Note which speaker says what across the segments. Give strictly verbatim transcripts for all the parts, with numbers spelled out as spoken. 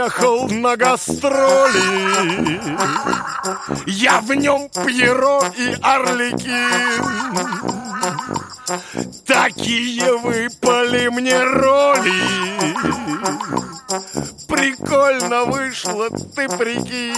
Speaker 1: приехал на гастроли. Я в нем Пьеро и Арлекин. Такие выпали мне роли. Прикольно вышло, ты прикинь.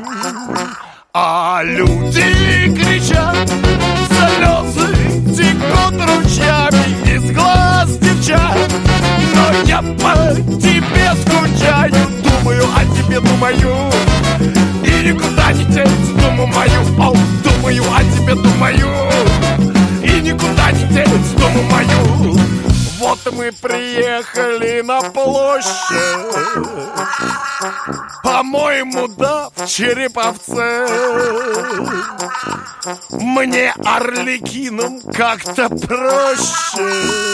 Speaker 1: А люди кричат, слезы текут ручьями из глаз девчат. Но я по тебе скучаю, думаю о тебе, думаю. И никуда не деть думу мою, о, думаю о тебе, думаю. И никуда не деть думу мою. Вот мы приехали на площадь, по-моему, да, в Череповце. Мне Арлекином как-то проще,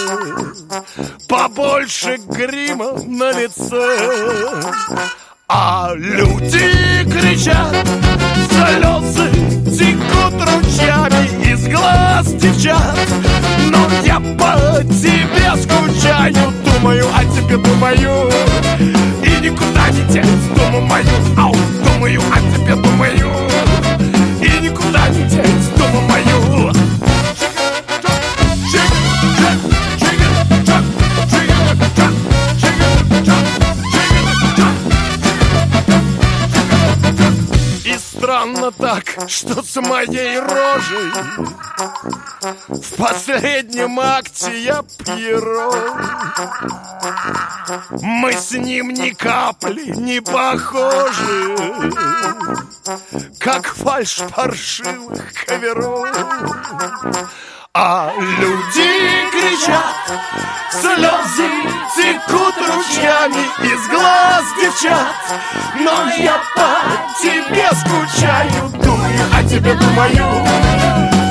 Speaker 1: побольше грима на лице. А люди кричат, слезы текут ручьями из глаз девчат. Но я по тебе скучаю, думаю о тебе, думаю. И никуда не деть думу мою, ау, думаю о тебе, думаю. И никуда не деть думу мою. Странно так, что с моей рожей в последнем акте я Пьеро. Мы с ним ни капли не похожи, как фальшь паршивых каверов. А люди кричат, слезы текут ручьями из глаз девчат. Но я по тебе скучаю, думаю о тебе, думаю.